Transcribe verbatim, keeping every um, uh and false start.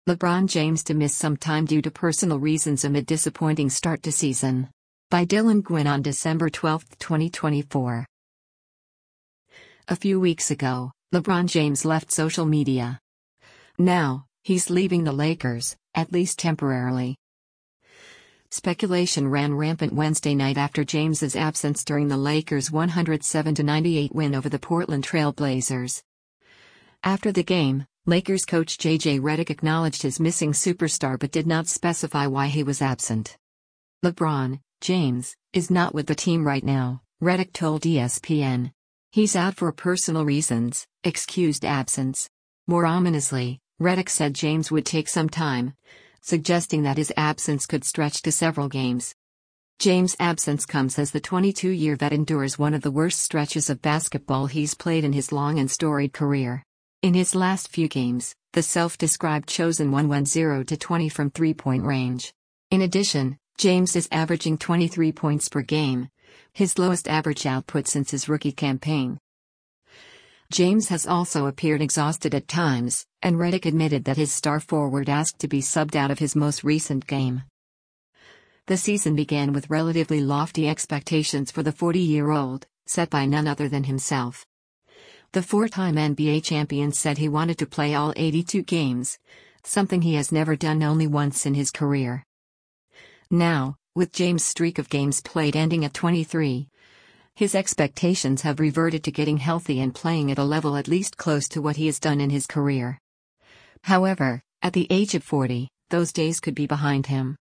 LeBron James to miss some time due to personal reasons amid disappointing start to season. By Dylan Gwynn on December twelfth, twenty twenty-four. A few weeks ago, LeBron James left social media. Now, he's leaving the Lakers, at least temporarily. Speculation ran rampant Wednesday night after James's absence during the Lakers' one oh seven to ninety-eight win over the Portland Trail Blazers. After the game, Lakers coach J J Redick acknowledged his missing superstar but did not specify why he was absent. LeBron James is not with the team right now, Redick told E S P N. He's out for personal reasons, excused absence. More ominously, Redick said James would take some time, suggesting that his absence could stretch to several games. James' absence comes as the twenty-two-year vet endures one of the worst stretches of basketball he's played in his long and storied career. In his last few games, the self-described chosen won one oh to twenty from three-point range. In addition, James is averaging twenty-three points per game, his lowest average output since his rookie campaign. James has also appeared exhausted at times, and Redick admitted that his star forward asked to be subbed out of his most recent game. The season began with relatively lofty expectations for the forty-year-old, set by none other than himself. The four-time N B A champion said he wanted to play all eighty-two games, something he has never done only once in his career. Now, with James' streak of games played ending at twenty-three, his expectations have reverted to getting healthy and playing at a level at least close to what he has done in his career. However, at the age of forty, those days could be behind him.